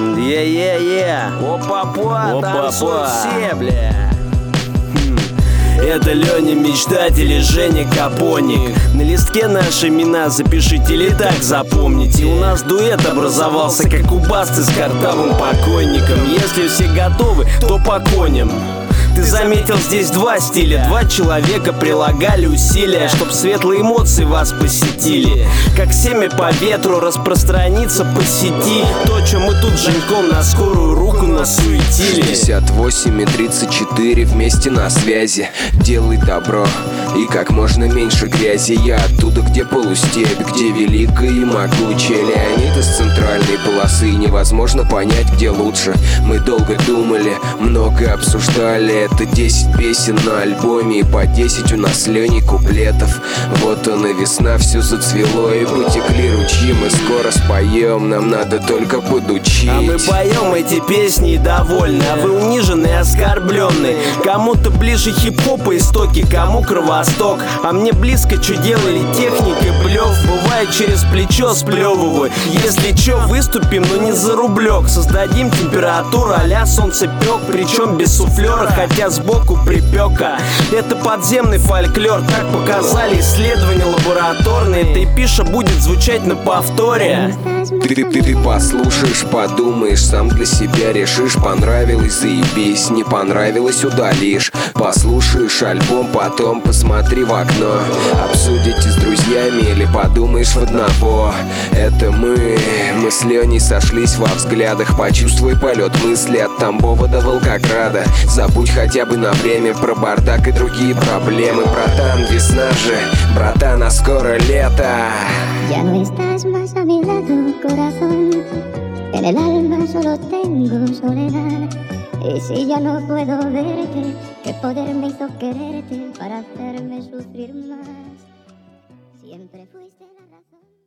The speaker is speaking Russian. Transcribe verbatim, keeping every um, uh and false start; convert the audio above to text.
Е-е-е, опа-па, танцуют все, бля. Это Леня Мечтатель и Женя Капоник. На листке наши имена запишите или так запомните. У нас дуэт образовался, как у Басты с картавым покойником. Если все готовы, то по коням. Ты заметил, здесь два стиля. Два человека прилагали усилия, чтоб светлые эмоции вас посетили. Как семя по ветру распространится по сети то, чем мы тут с Женьком на скорую руку насуетили. шестьдесят восемь и тридцать четыре вместе на связи. Делай добро и как можно меньше грязи. Я оттуда, где полустепь, где великая и могучая. Леонид из центральной полосы. Невозможно понять, где лучше. Мы долго думали, много обсуждали. Это десять песен на альбоме и по десять у нас Лени куплетов. Вот он и весна, все зацвело и потекли ручьи. Мы скоро споем, нам надо только подучить. А мы поем эти песни и довольны, а вы унижены и оскорбленны. Кому-то ближе хип-хоп и истоки, кому Кровосток. А мне близко, что делали техника и блёв. Бывает через плечо сплёвываю. Если чё, выступим, но не за рублёк. Создадим температуру а-ля солнцепёк, причем без суфлёра, хотя сбоку припека. Это подземный фольклор, так показали исследования лабораторные. Эта эпиша будет звучать на повторе. Ты, ты, ты, ты послушаешь, подумаешь, сам для себя решишь. Понравилось — заебись, не понравилось — удалишь. Послушаешь альбом, потом посмотри в окно. Обсудите с друзьями или подумаешь в одного. Это мы, мы с Леней сошлись во взглядах. Почувствуй полет мысли от Тамбова до Волгограда. Забудь хотя бы на время про бардак и другие проблемы. Братан, весна же, братан, а скоро лето. Ya no estás más a mi lado, corazón. En el alma solo tengo soledad. Y si ya no puedo verte, ¿qué poder me hizo quererte para hacerme sufrir más? Siempre fuiste la razón.